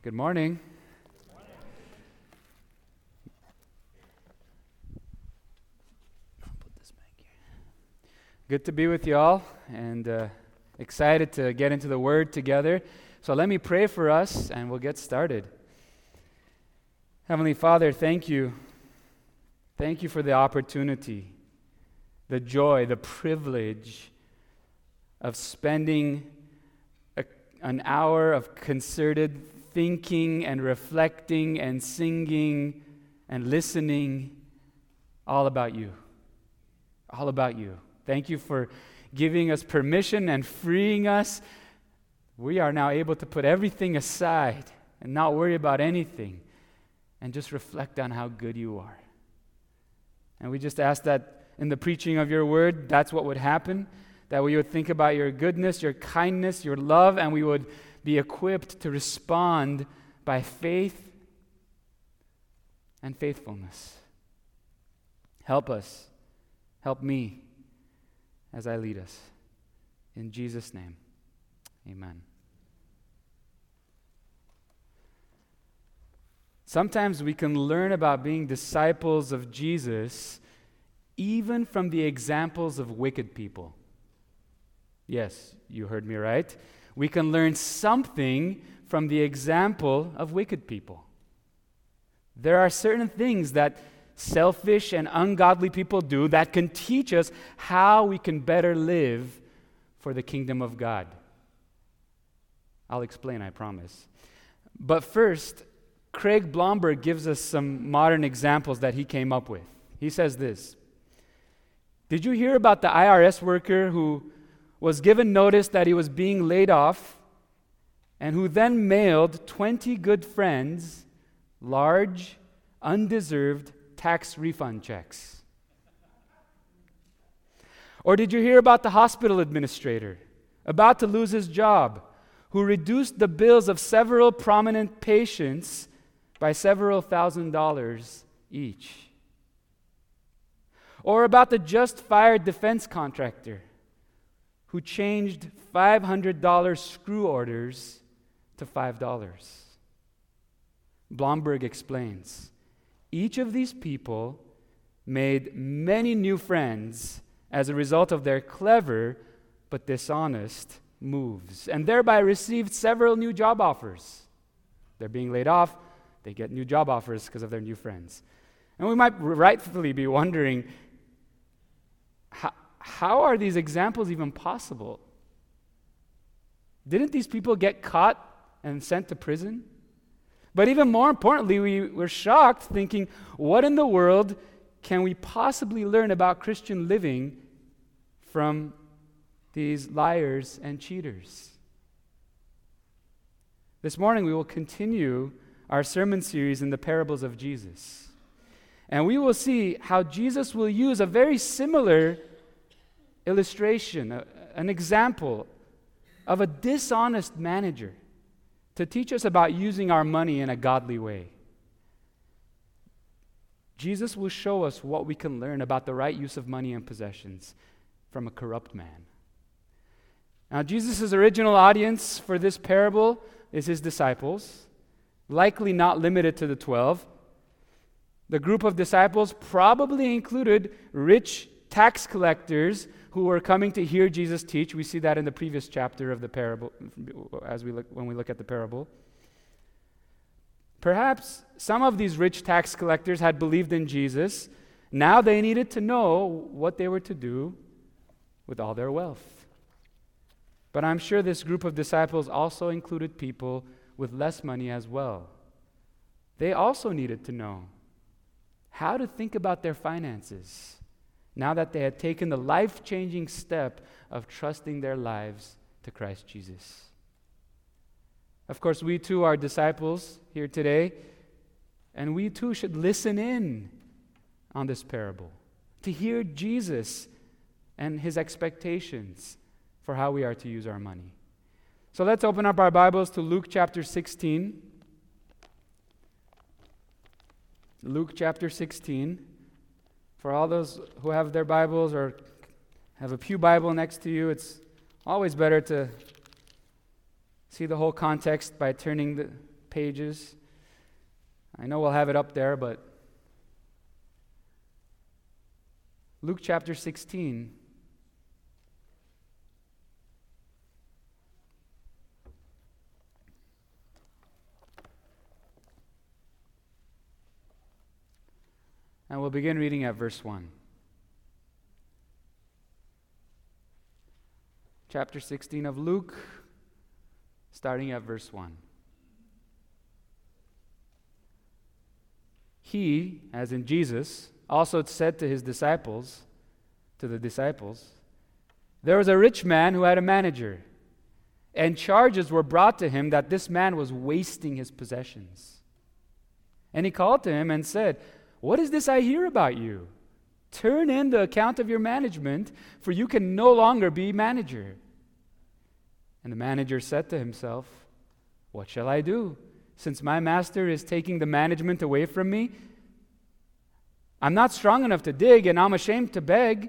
Good morning. I'll put this back here. Good to be with you all, and excited to get into the Word together. So let me pray for us, and we'll get started. Heavenly Father, thank you. Thank you for the opportunity, the joy, the privilege of spending an hour of concerted thinking and reflecting and singing and listening all about you. All about you. Thank you for giving us permission and freeing us. We are now able to put everything aside and not worry about anything and just reflect on how good you are. And we just ask that in the preaching of your word, that's what would happen, that we would think about your goodness, your kindness, your love, and we would be equipped to respond by faith and faithfulness. Help us. Help me as I lead us. In Jesus' name, amen. Sometimes we can learn about being disciples of Jesus even from the examples of wicked people. Yes, you heard me right. We can learn something from the example of wicked people. There are certain things that selfish and ungodly people do that can teach us how we can better live for the kingdom of God. I'll explain, I promise. But first, Craig Blomberg gives us some modern examples that he came up with. He says this: did you hear about the IRS worker who was given notice that he was being laid off and who then mailed 20 good friends large, undeserved tax refund checks? Or did you hear about the hospital administrator about to lose his job who reduced the bills of several prominent patients by several $1,000s each? Or about the just fired defense contractor who changed $500 screw orders to $5? Blomberg explains, each of these people made many new friends as a result of their clever but dishonest moves, and thereby received several new job offers. They're being laid off, they get new job offers because of their new friends. And we might rightfully be wondering, how are these examples even possible? Didn't these people get caught and sent to prison? But even more importantly, we were shocked thinking, what in the world can we possibly learn about Christian living from these liars and cheaters? This morning we will continue our sermon series in the parables of Jesus. And we will see how Jesus will use a very similar illustration, an example of a dishonest manager to teach us about using our money in a godly way. Jesus will show us what we can learn about the right use of money and possessions from a corrupt man. Now, Jesus' original audience for this parable is his disciples, likely not limited to the 12. The group of disciples probably included rich tax collectors who were coming to hear Jesus teach. We see that in the previous chapter of the parable, when we look at the parable. Perhaps some of these rich tax collectors had believed in Jesus. Now they needed to know what they were to do with all their wealth. But I'm sure this group of disciples also included people with less money as well. They also needed to know how to think about their finances now that they had taken the life-changing step of trusting their lives to Christ Jesus. Of course, we too are disciples here today, and we too should listen in on this parable to hear Jesus and his expectations for how we are to use our money. So let's open up our Bibles to Luke chapter 16. Luke chapter 16. For all those who have their Bibles or have a pew Bible next to you, it's always better to see the whole context by turning the pages. I know we'll have it up there, but Luke chapter 16. And we'll begin reading at verse 1. Chapter 16 of Luke, starting at verse 1. He, as in Jesus, also said to the disciples, there was a rich man who had a manager, and charges were brought to him that this man was wasting his possessions. And he called to him and said, "What is this I hear about you? Turn in the account of your management, for you can no longer be manager." And the manager said to himself, "What shall I do, since my master is taking the management away from me? I'm not strong enough to dig, and I'm ashamed to beg.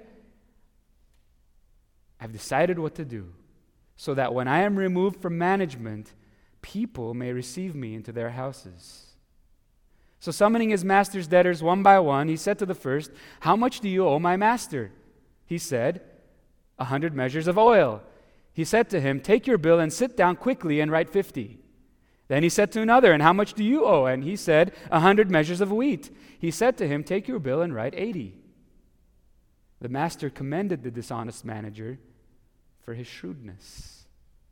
I've decided what to do, so that when I am removed from management, people may receive me into their houses." So summoning his master's debtors one by one, he said to the first, "How much do you owe my master?" He said, 100 measures of oil. He said to him, "Take your bill and sit down quickly and write 50. Then he said to another, "And how much do you owe?" And he said, 100 measures of wheat. He said to him, "Take your bill and write 80. The master commended the dishonest manager for his shrewdness.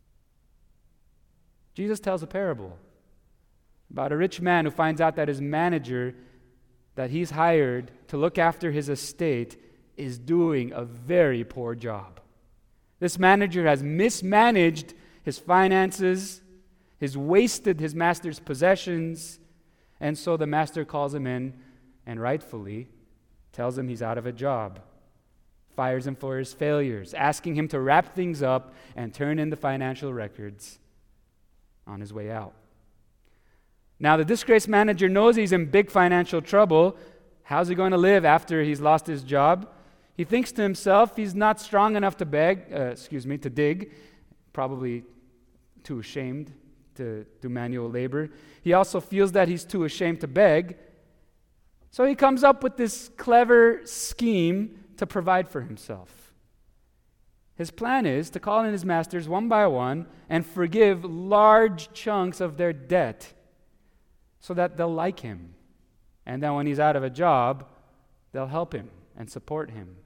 Jesus tells a parable about a rich man who finds out that his manager that he's hired to look after his estate is doing a very poor job. This manager has mismanaged his finances, has wasted his master's possessions, and so the master calls him in and rightfully tells him he's out of a job, fires him for his failures, asking him to wrap things up and turn in the financial records on his way out. Now, the disgraced manager knows he's in big financial trouble. How's he going to live after he's lost his job? He thinks to himself he's not strong enough to to dig, probably too ashamed to do manual labor. He also feels that he's too ashamed to beg. So he comes up with this clever scheme to provide for himself. His plan is to call in his masters one by one and forgive large chunks of their debt so that they'll like him. And then when he's out of a job, they'll help him and support him.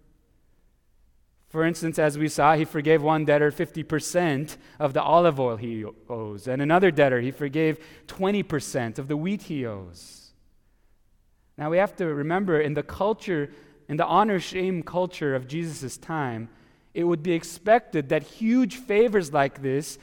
For instance, as we saw, he forgave one debtor 50% of the olive oil he owes, and another debtor he forgave 20% of the wheat he owes. Now we have to remember, in the honor-shame culture of Jesus' time, it would be expected that huge favors like this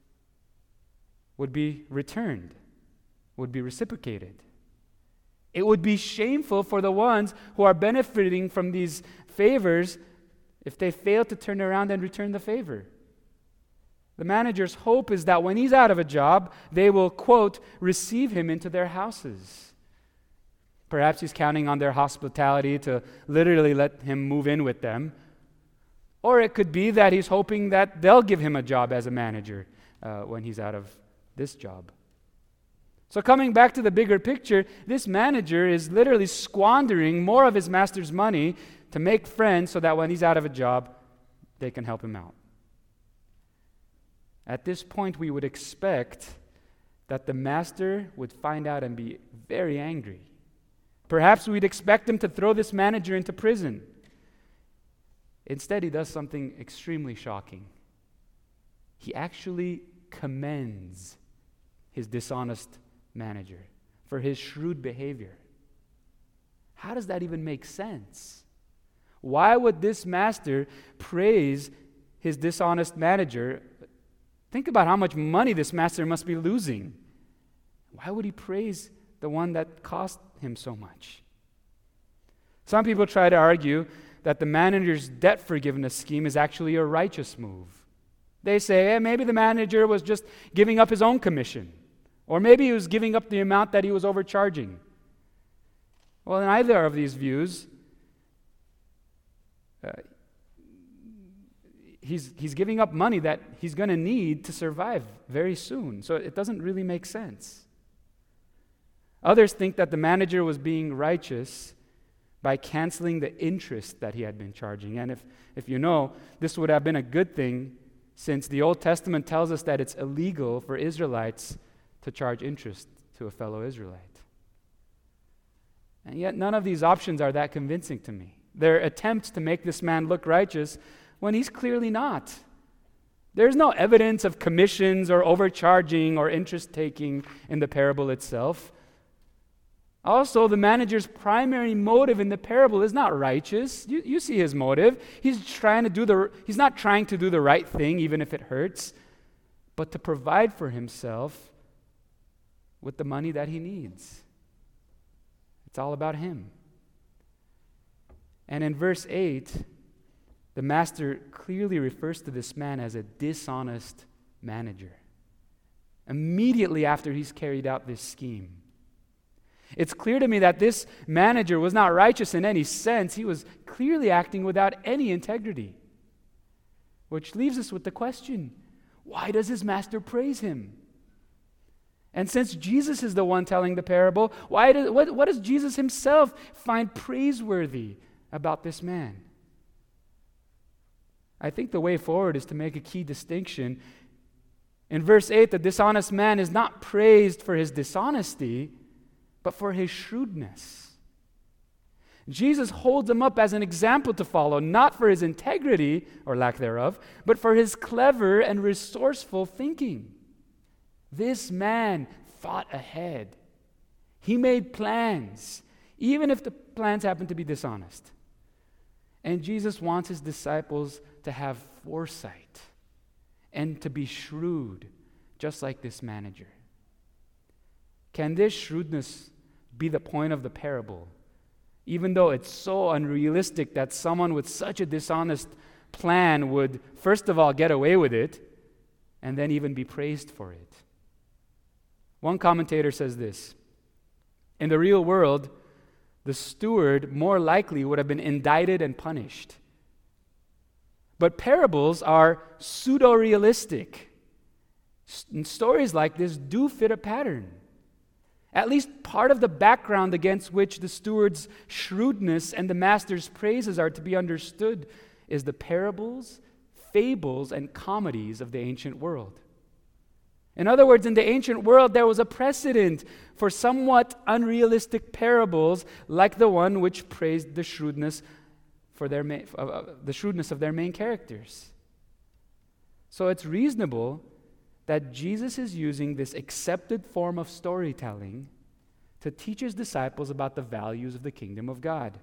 would be returned, would be reciprocated. It would be shameful for the ones who are benefiting from these favors if they fail to turn around and return the favor. The manager's hope is that when he's out of a job, they will, quote, receive him into their houses. Perhaps he's counting on their hospitality to literally let him move in with them. Or it could be that he's hoping that they'll give him a job as a manager when he's out of this job. So coming back to the bigger picture, this manager is literally squandering more of his master's money to make friends so that when he's out of a job, they can help him out. At this point, we would expect that the master would find out and be very angry. Perhaps we'd expect him to throw this manager into prison. Instead, he does something extremely shocking. He actually commends his dishonest manager for his shrewd behavior. How does that even make sense? Why would this master praise his dishonest manager? Think about how much money this master must be losing. Why would he praise the one that cost him so much? Some people try to argue that the manager's debt forgiveness scheme is actually a righteous move. They say, maybe the manager was just giving up his own commission, or maybe he was giving up the amount that he was overcharging. Well, in either of these views, he's giving up money that he's going to need to survive very soon. So it doesn't really make sense. Others think that the manager was being righteous by canceling the interest that he had been charging. And if you know, this would have been a good thing, since the Old Testament tells us that it's illegal for Israelites to charge interest to a fellow Israelite. And yet none of these options are that convincing to me. They're attempts to make this man look righteous when he's clearly not. There's no evidence of commissions or overcharging or interest taking in the parable itself. Also, the manager's primary motive in the parable is not righteous. You see his motive. He's not trying to do the right thing, even if it hurts, but to provide for himself with the money that he needs. It's all about him. And in verse 8, the master clearly refers to this man as a dishonest manager. Immediately after he's carried out this scheme. It's clear to me that this manager was not righteous in any sense. He was clearly acting without any integrity. Which leaves us with the question, why does his master praise him? And since Jesus is the one telling the parable, what does Jesus himself find praiseworthy about this man? I think the way forward is to make a key distinction. In verse 8, the dishonest man is not praised for his dishonesty, but for his shrewdness. Jesus holds him up as an example to follow, not for his integrity or lack thereof, but for his clever and resourceful thinking. This man thought ahead. He made plans, even if the plans happened to be dishonest. And Jesus wants his disciples to have foresight and to be shrewd, just like this manager. Can this shrewdness be the point of the parable, even though it's so unrealistic that someone with such a dishonest plan would, first of all, get away with it, and then even be praised for it? One commentator says this: in the real world, the steward more likely would have been indicted and punished. But parables are pseudo-realistic. Stories like this do fit a pattern. At least part of the background against which the steward's shrewdness and the master's praises are to be understood is the parables, fables, and comedies of the ancient world. In other words, in the ancient world, there was a precedent for somewhat unrealistic parables like the one which praised the shrewdness of their main characters. So it's reasonable that Jesus is using this accepted form of storytelling to teach his disciples about the values of the kingdom of God.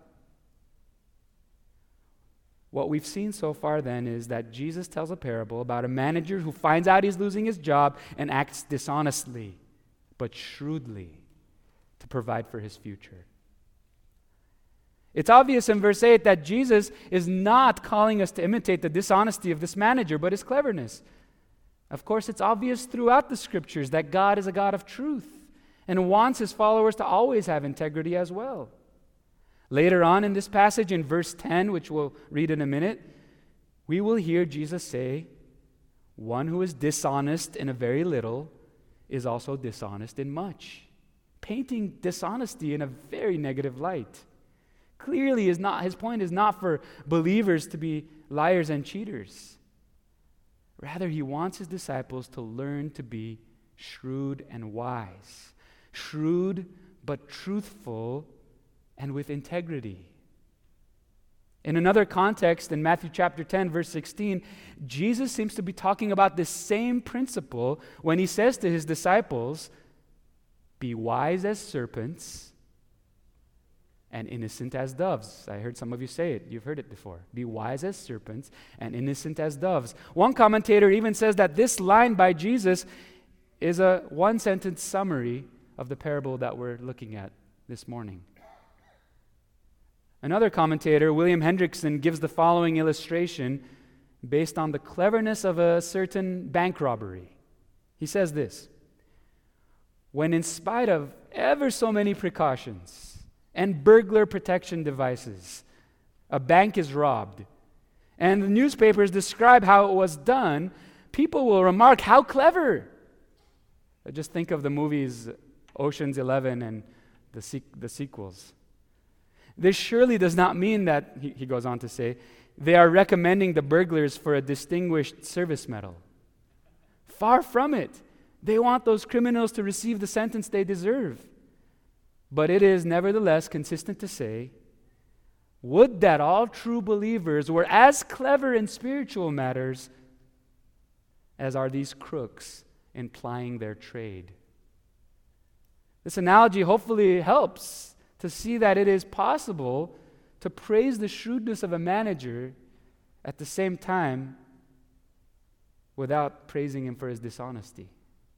What we've seen so far then is that Jesus tells a parable about a manager who finds out he's losing his job and acts dishonestly, but shrewdly, to provide for his future. It's obvious in verse 8 that Jesus is not calling us to imitate the dishonesty of this manager, but his cleverness. Of course, it's obvious throughout the scriptures that God is a God of truth and wants his followers to always have integrity as well. Later on in this passage, in verse 10, which we'll read in a minute, we will hear Jesus say, "One who is dishonest in a very little is also dishonest in much," painting dishonesty in a very negative light. Clearly, his point is not for believers to be liars and cheaters. Rather, he wants his disciples to learn to be shrewd and wise. Shrewd but truthful and with integrity. In another context, in Matthew chapter 10, verse 16, Jesus seems to be talking about this same principle when he says to his disciples, "Be wise as serpents and innocent as doves." I heard some of you say it. You've heard it before. Be wise as serpents and innocent as doves. One commentator even says that this line by Jesus is a one-sentence summary of the parable that we're looking at this morning. Another commentator, William Hendrickson, gives the following illustration based on the cleverness of a certain bank robbery. He says this: when in spite of ever so many precautions and burglar protection devices, a bank is robbed, and the newspapers describe how it was done, people will remark, "How clever!" Just think of the movies Ocean's 11 and the sequels. This surely does not mean that, he goes on to say, they are recommending the burglars for a distinguished service medal. Far from it. They want those criminals to receive the sentence they deserve. But it is nevertheless consistent to say, would that all true believers were as clever in spiritual matters as are these crooks in plying their trade. This analogy hopefully helps to see that it is possible to praise the shrewdness of a manager at the same time without praising him for his dishonesty.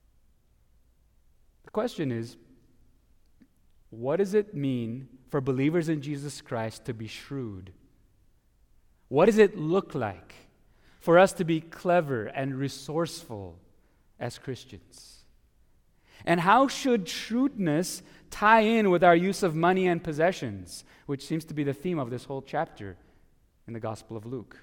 The question is, what does it mean for believers in Jesus Christ to be shrewd? What does it look like for us to be clever and resourceful as Christians? And how should shrewdness tie in with our use of money and possessions, which seems to be the theme of this whole chapter in the Gospel of Luke?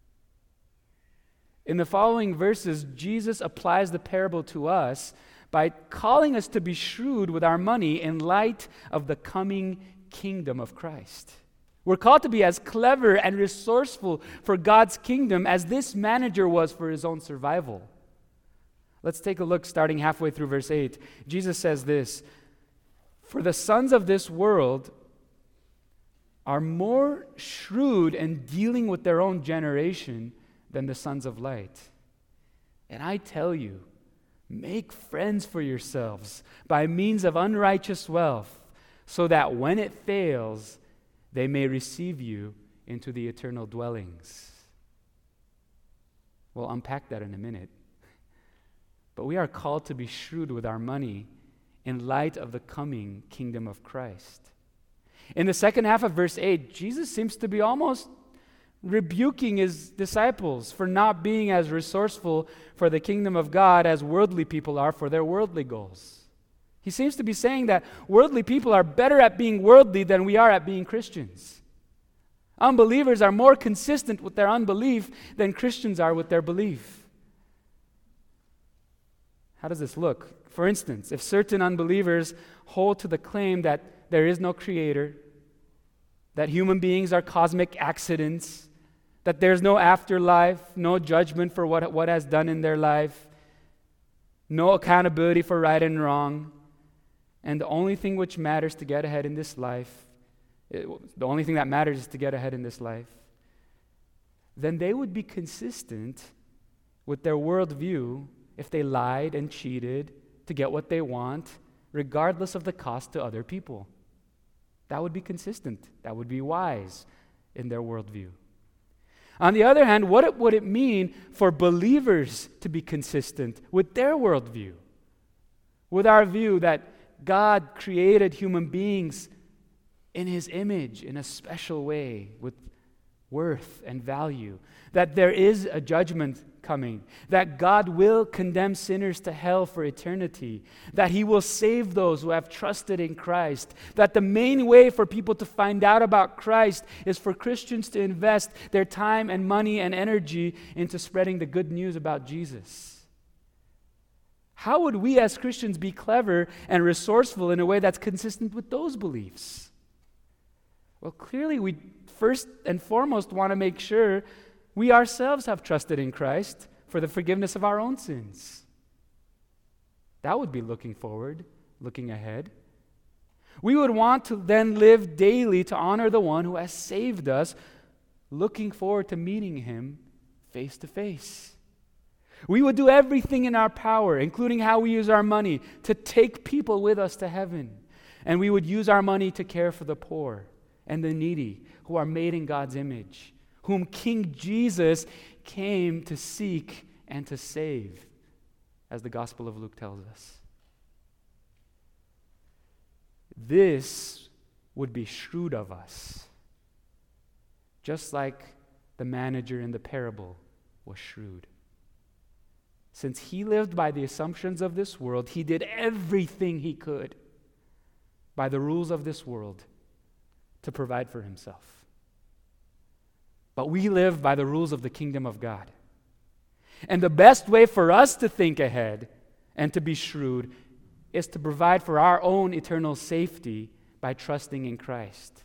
In the following verses, Jesus applies the parable to us by calling us to be shrewd with our money in light of the coming kingdom of Christ. We're called to be as clever and resourceful for God's kingdom as this manager was for his own survival. Let's take a look starting halfway through verse 8. Jesus says this, "For the sons of this world are more shrewd in dealing with their own generation than the sons of light. And I tell you, make friends for yourselves by means of unrighteous wealth, so that when it fails, they may receive you into the eternal dwellings." We'll unpack that in a minute. But we are called to be shrewd with our money in light of the coming kingdom of Christ. In the second half of verse 8, Jesus seems to be almost rebuking his disciples for not being as resourceful for the kingdom of God as worldly people are for their worldly goals. He seems to be saying that worldly people are better at being worldly than we are at being Christians. Unbelievers are more consistent with their unbelief than Christians are with their belief. How does this look? For instance, if certain unbelievers hold to the claim that there is no creator, that human beings are cosmic accidents, that there's no afterlife, no judgment for what has done in their life, no accountability for right and wrong, and the only thing which matters to get ahead in this life, the only thing that matters is to get ahead in this life, then they would be consistent with their worldview if they lied and cheated to get what they want, regardless of the cost to other people. That would be consistent. That would be wise in their worldview. On the other hand, what would it mean for believers to be consistent with their worldview? With our view that God created human beings in his image in a special way with worth and value, that there is a judgment coming, that God will condemn sinners to hell for eternity, that he will save those who have trusted in Christ, that the main way for people to find out about Christ is for Christians to invest their time and money and energy into spreading the good news about Jesus. How would we as Christians be clever and resourceful in a way that's consistent with those beliefs? Well, clearly we first and foremost want to make sure we ourselves have trusted in Christ for the forgiveness of our own sins. That would be looking forward, looking ahead. We would want to then live daily to honor the one who has saved us, looking forward to meeting him face to face. We would do everything in our power, including how we use our money, to take people with us to heaven. And we would use our money to care for the poor and the needy who are made in God's image, whom King Jesus came to seek and to save, as the Gospel of Luke tells us. This would be shrewd of us, just like the manager in the parable was shrewd. Since he lived by the assumptions of this world, he did everything he could by the rules of this world to provide for himself. But we live by the rules of the kingdom of God. And the best way for us to think ahead and to be shrewd is to provide for our own eternal safety by trusting in Christ.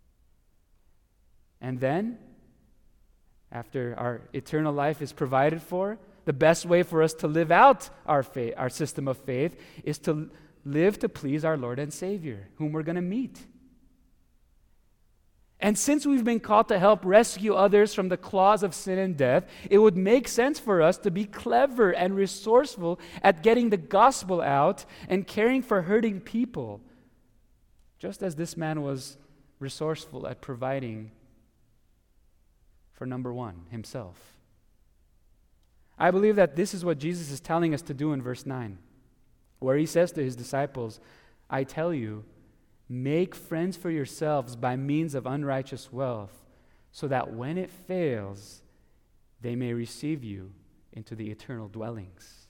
And then, after our eternal life is provided for, the best way for us to live out our faith, our system of faith, is to live to please our Lord and Savior, whom we're going to meet. And since we've been called to help rescue others from the claws of sin and death, it would make sense for us to be clever and resourceful at getting the gospel out and caring for hurting people, just as this man was resourceful at providing for number one, himself. I believe that this is what Jesus is telling us to do in verse 9, where he says to his disciples, I tell you, make friends for yourselves by means of unrighteous wealth, so that when it fails, they may receive you into the eternal dwellings.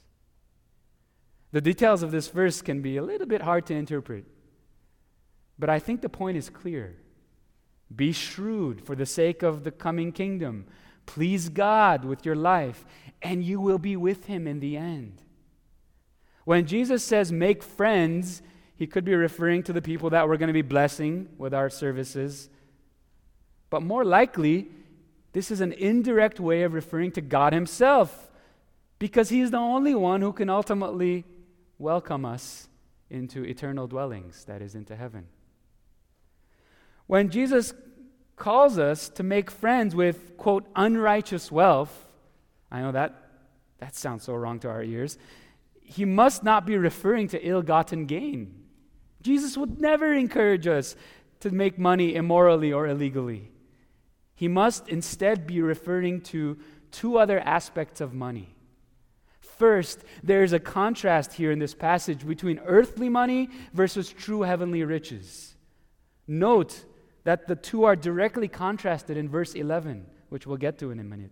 The details of this verse can be a little bit hard to interpret, but I think the point is clear. Be shrewd for the sake of the coming kingdom. Please God with your life, and you will be with him in the end. When Jesus says make friends, he could be referring to the people that we're going to be blessing with our services. But more likely, this is an indirect way of referring to God himself, because he's the only one who can ultimately welcome us into eternal dwellings, that is, into heaven. When Jesus calls us to make friends with, quote, unrighteous wealth, I know that sounds so wrong to our ears, he must not be referring to ill-gotten gain. Jesus would never encourage us to make money immorally or illegally. He must instead be referring to two other aspects of money. First, there's a contrast here in this passage between earthly money versus true heavenly riches. Note that the two are directly contrasted in verse 11, which we'll get to in a minute.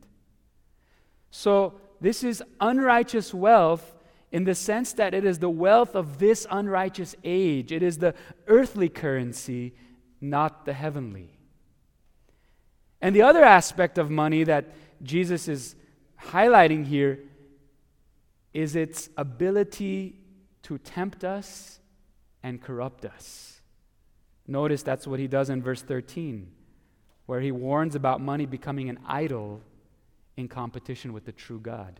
So, this is unrighteous wealth in the sense that it is the wealth of this unrighteous age. It is the earthly currency, not the heavenly. And the other aspect of money that Jesus is highlighting here is its ability to tempt us and corrupt us. Notice that's what he does in verse 13, where he warns about money becoming an idol in competition with the true God.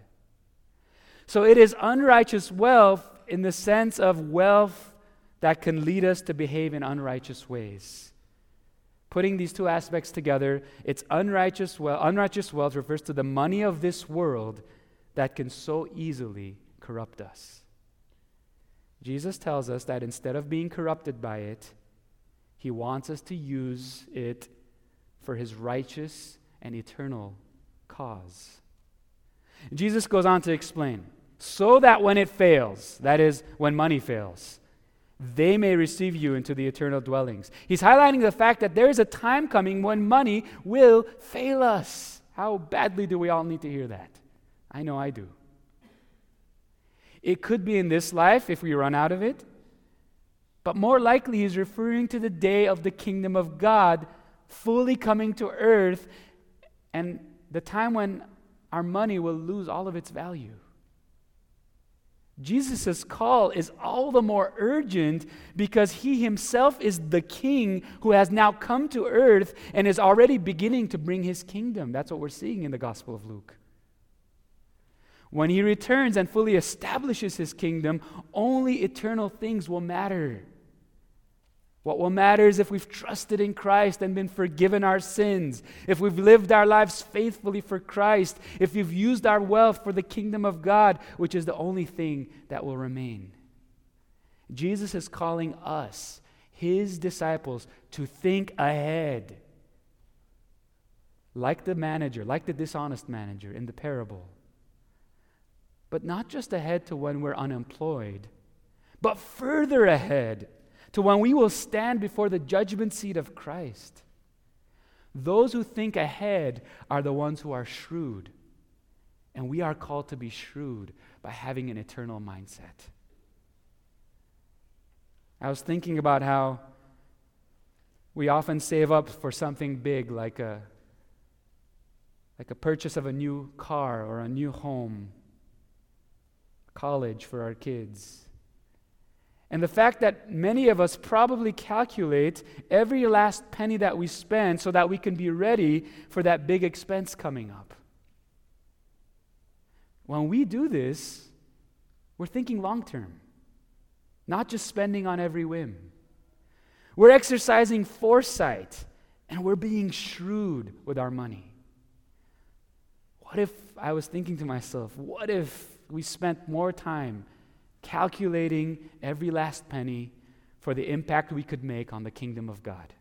So it is unrighteous wealth in the sense of wealth that can lead us to behave in unrighteous ways. Putting these two aspects together, it's unrighteous wealth. Unrighteous wealth refers to the money of this world that can so easily corrupt us. Jesus tells us that instead of being corrupted by it, he wants us to use it for his righteous and eternal cause. Jesus goes on to explain, so that when it fails, that is, when money fails, they may receive you into the eternal dwellings. He's highlighting the fact that there is a time coming when money will fail us. How badly do we all need to hear that? I know I do. It could be in this life if we run out of it, but more likely he's referring to the day of the kingdom of God fully coming to earth and the time when our money will lose all of its value. Jesus' call is all the more urgent because he himself is the king who has now come to earth and is already beginning to bring his kingdom. That's what we're seeing in the Gospel of Luke. When he returns and fully establishes his kingdom, only eternal things will matter. What will matter is if we've trusted in Christ and been forgiven our sins, if we've lived our lives faithfully for Christ, if we've used our wealth for the kingdom of God, which is the only thing that will remain. Jesus is calling us, his disciples, to think ahead. Like the manager, like the dishonest manager in the parable. But not just ahead to when we're unemployed, but further ahead to when we will stand before the judgment seat of Christ. Those who think ahead are the ones who are shrewd. And we are called to be shrewd by having an eternal mindset. I was thinking about how we often save up for something big like a purchase of a new car or a new home, college for our kids. And the fact that many of us probably calculate every last penny that we spend so that we can be ready for that big expense coming up. When we do this, we're thinking long term, not just spending on every whim. We're exercising foresight, and we're being shrewd with our money. What if, I was thinking to myself, what if we spent more time calculating every last penny for the impact we could make on the kingdom of God?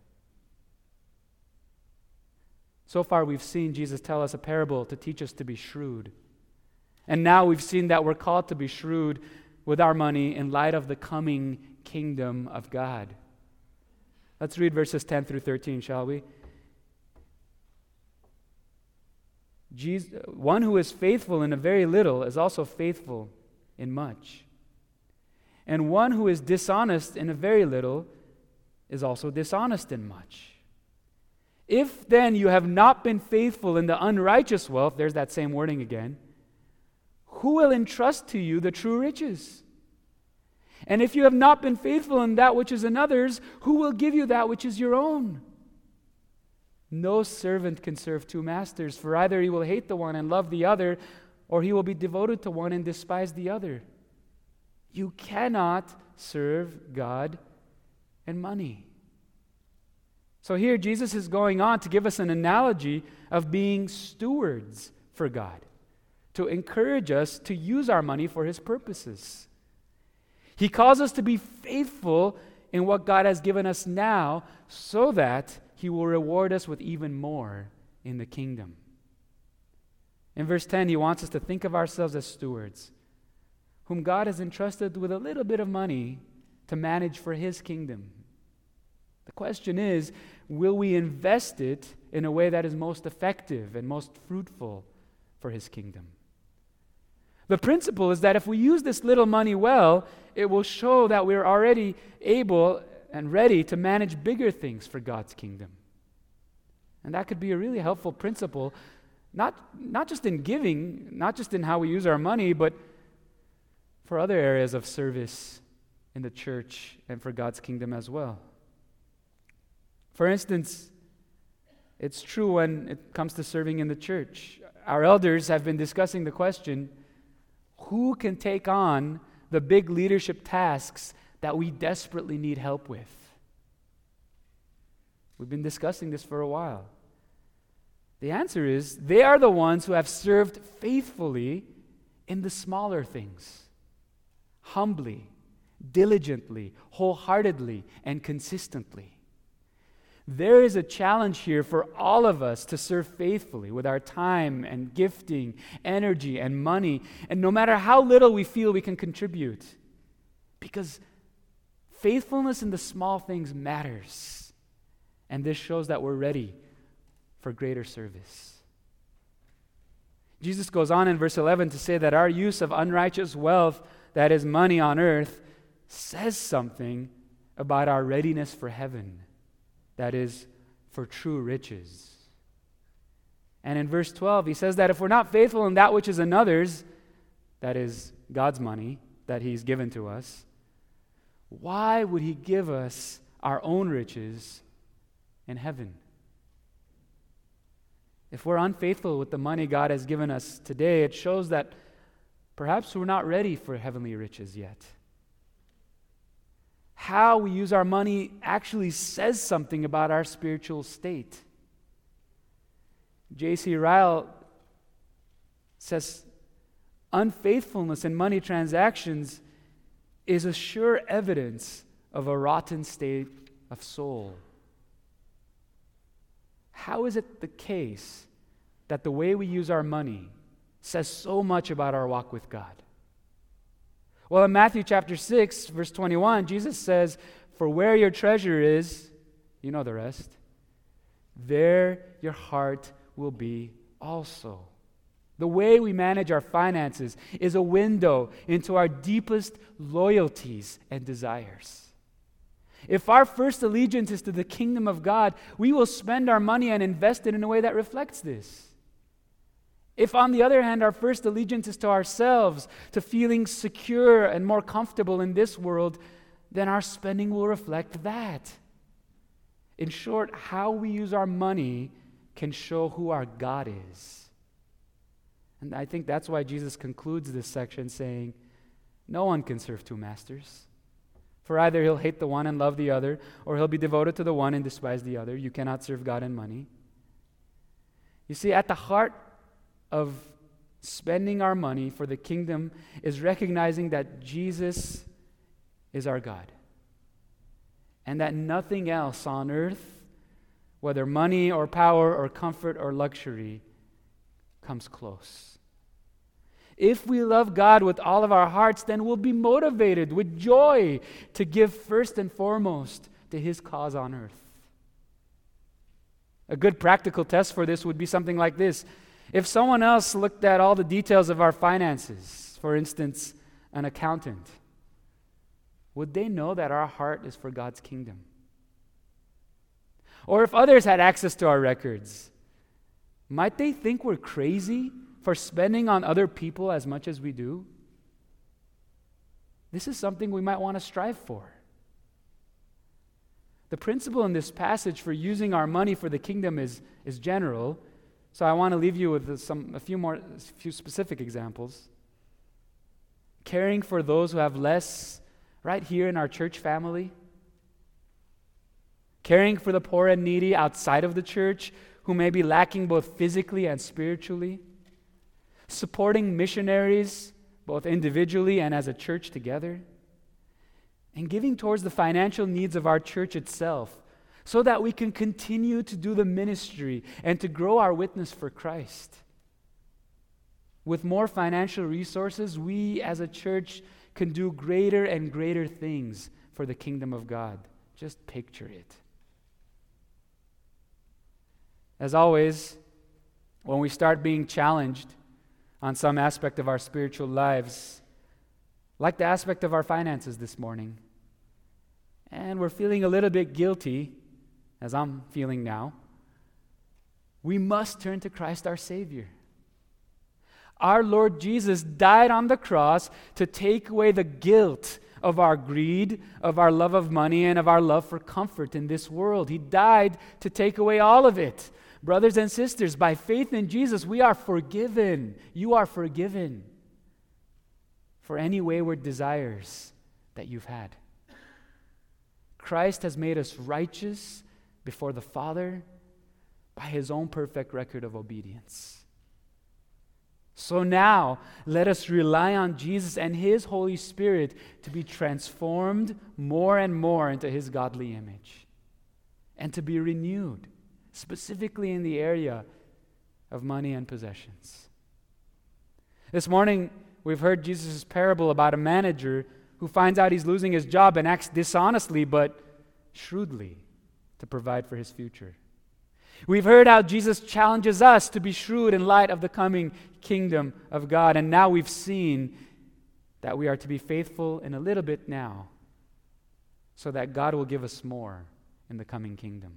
So far, we've seen Jesus tell us a parable to teach us to be shrewd. And now we've seen that we're called to be shrewd with our money in light of the coming kingdom of God. Let's read verses 10 through 13, shall we? One who is faithful in a very little is also faithful in much. And one who is dishonest in a very little is also dishonest in much. If then you have not been faithful in the unrighteous wealth, there's that same wording again, who will entrust to you the true riches? And if you have not been faithful in that which is another's, who will give you that which is your own? No servant can serve two masters, for either he will hate the one and love the other, or he will be devoted to one and despise the other. You cannot serve God and money. So here Jesus is going on to give us an analogy of being stewards for God, to encourage us to use our money for His purposes. He calls us to be faithful in what God has given us now so that He will reward us with even more in the kingdom. In verse 10, He wants us to think of ourselves as stewards, whom God has entrusted with a little bit of money to manage for His kingdom. The question is, will we invest it in a way that is most effective and most fruitful for His kingdom? The principle is that if we use this little money well, it will show that we're already able and ready to manage bigger things for God's kingdom. And that could be a really helpful principle, not just in giving, not just in how we use our money, but for other areas of service in the church and for God's kingdom as well. For instance, it's true when it comes to serving in the church. Our elders have been discussing the question, who can take on the big leadership tasks that we desperately need help with? We've been discussing this for a while. The answer is, they are the ones who have served faithfully in the smaller things, humbly, diligently, wholeheartedly, and consistently. There is a challenge here for all of us to serve faithfully with our time and gifting, energy and money, and no matter how little we feel we can contribute, because faithfulness in the small things matters, and this shows that we're ready for greater service. Jesus goes on in verse 11 to say that our use of unrighteous wealth, that is money on earth, says something about our readiness for heaven. That is, for true riches. And in verse 12, he says that if we're not faithful in that which is another's, that is God's money that He's given to us, why would He give us our own riches in heaven? If we're unfaithful with the money God has given us today, it shows that perhaps we're not ready for heavenly riches yet. How we use our money actually says something about our spiritual state. J.C. Ryle says, unfaithfulness in money transactions is a sure evidence of a rotten state of soul. How is it the case that the way we use our money says so much about our walk with God? Well, in Matthew chapter 6, verse 21, Jesus says, for where your treasure is, you know the rest, there your heart will be also. The way we manage our finances is a window into our deepest loyalties and desires. If our first allegiance is to the kingdom of God, we will spend our money and invest it in a way that reflects this. If, on the other hand, our first allegiance is to ourselves, to feeling secure and more comfortable in this world, then our spending will reflect that. In short, how we use our money can show who our God is. And I think that's why Jesus concludes this section saying, no one can serve two masters. For either he'll hate the one and love the other, or he'll be devoted to the one and despise the other. You cannot serve God and money. You see, at the heart of spending our money for the kingdom is recognizing that Jesus is our God. And that nothing else on earth, whether money or power or comfort or luxury, comes close. If we love God with all of our hearts, then we'll be motivated with joy to give first and foremost to His cause on earth. A good practical test for this would be something like this. If someone else looked at all the details of our finances, for instance, an accountant, would they know that our heart is for God's kingdom? Or if others had access to our records, might they think we're crazy for spending on other people as much as we do? This is something we might want to strive for. The principle in this passage for using our money for the kingdom is general, so I want to leave you with a few specific examples. Caring for those who have less right here in our church family. Caring for the poor and needy outside of the church who may be lacking both physically and spiritually. Supporting missionaries both individually and as a church together. And giving towards the financial needs of our church itself so that we can continue to do the ministry and to grow our witness for Christ. With more financial resources, we as a church can do greater and greater things for the kingdom of God. Just picture it. As always, when we start being challenged on some aspect of our spiritual lives, like the aspect of our finances this morning, and we're feeling a little bit guilty, as I'm feeling now, we must turn to Christ our Savior. Our Lord Jesus died on the cross to take away the guilt of our greed, of our love of money, and of our love for comfort in this world. He died to take away all of it. Brothers and sisters, by faith in Jesus, we are forgiven. You are forgiven for any wayward desires that you've had. Christ has made us righteous before the Father by His own perfect record of obedience. So now, let us rely on Jesus and His Holy Spirit to be transformed more and more into His godly image and to be renewed, specifically in the area of money and possessions. This morning, we've heard Jesus' parable about a manager who finds out he's losing his job and acts dishonestly but shrewdly to provide for his future. We've heard how Jesus challenges us to be shrewd in light of the coming kingdom of God, and now we've seen that we are to be faithful in a little bit now so that God will give us more in the coming kingdom.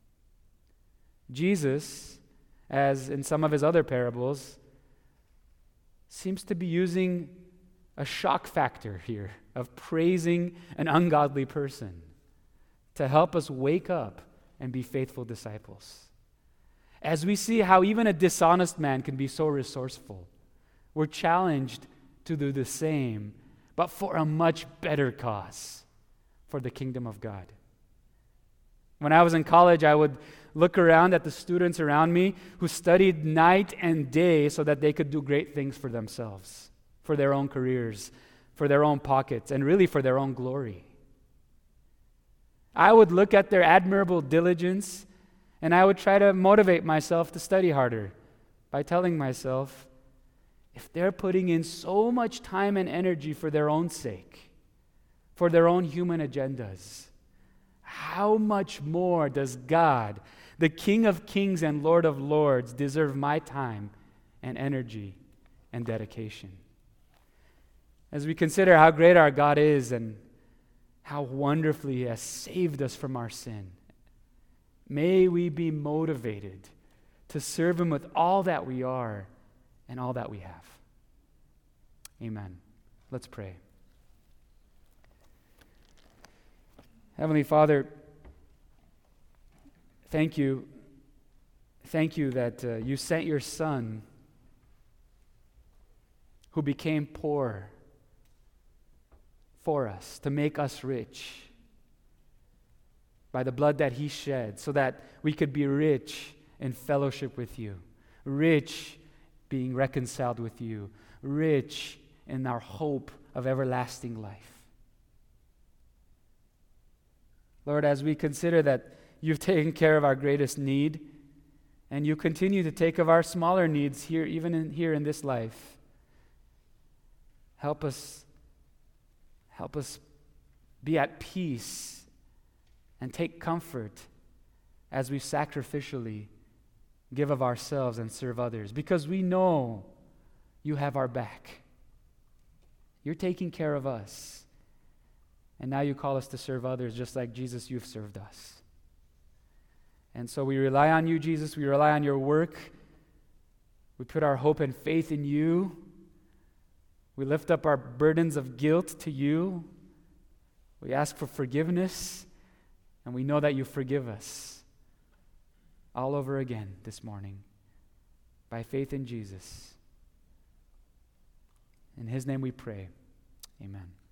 Jesus, as in some of His other parables, seems to be using a shock factor here of praising an ungodly person to help us wake up and be faithful disciples. As we see how even a dishonest man can be so resourceful, we're challenged to do the same, but for a much better cause, for the kingdom of God. When I was in college, I would look around at the students around me who studied night and day so that they could do great things for themselves, for their own careers, for their own pockets, and really for their own glory. I would look at their admirable diligence, and I would try to motivate myself to study harder by telling myself, if they're putting in so much time and energy for their own sake, for their own human agendas, how much more does God, the King of Kings and Lord of Lords, deserve my time and energy and dedication? As we consider how great our God is and how wonderfully He has saved us from our sin, may we be motivated to serve Him with all that we are and all that we have. Amen. Let's pray. Heavenly Father, thank you. Thank you that you sent your Son who became poor for us to make us rich by the blood that he shed, so that we could be rich in fellowship with you, rich being reconciled with you, rich in our hope of everlasting life. Lord, as we consider that you've taken care of our greatest need, and you continue to take of our smaller needs here, even here in this life, help us be at peace and take comfort as we sacrificially give of ourselves and serve others, because we know you have our back. You're taking care of us. And now you call us to serve others just like Jesus, you've served us. And so we rely on you, Jesus. We rely on your work. We put our hope and faith in you. We lift up our burdens of guilt to you. We ask for forgiveness, and we know that you forgive us all over again this morning by faith in Jesus. In his name we pray. Amen.